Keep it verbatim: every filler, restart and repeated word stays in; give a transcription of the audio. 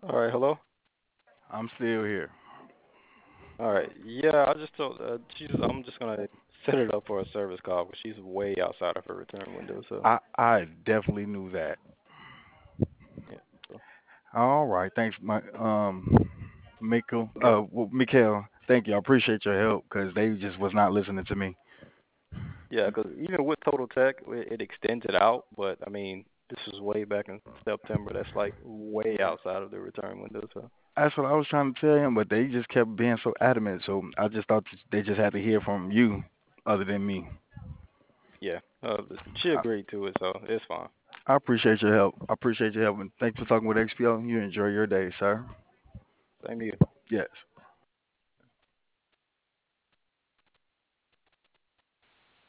All right, hello. I'm still here. All right, yeah, I just told uh, she's. I'm just gonna set it up for a service call, but she's way outside of her return window. So I I definitely knew that. yeah, so All right, thanks, my um, Mikkel. go Uh, ahead. well, Mikhail. Thank you. I appreciate your help because they just was not listening to me. Yeah, because even with Total Tech, it, it extends it out. But I mean, this was way back in September. That's like way outside of the return window. So That's what I was trying to tell him, but they just kept being so adamant. So I just thought that they just had to hear from you, other than me. yeah, uh, she I, agreed to it, so it's fine. I appreciate your help. I appreciate your help, and thanks for talking with X P O. You enjoy your day, sir. Same to you. Yes.